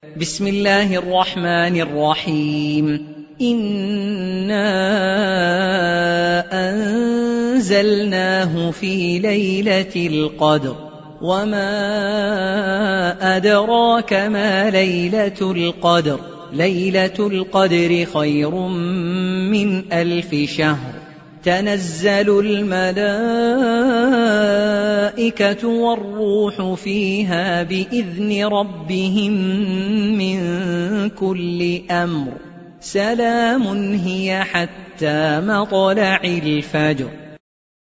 بسم الله الرحمن الرحيم. إنا أنزلناه في ليلة القدر وما أدراك ما ليلة القدر ليلة القدر خير من 1000 شهر تنزل الملائكة والروح فيها بإذن ربهم من كل أمر سلام هي حتى مطلع الفجر.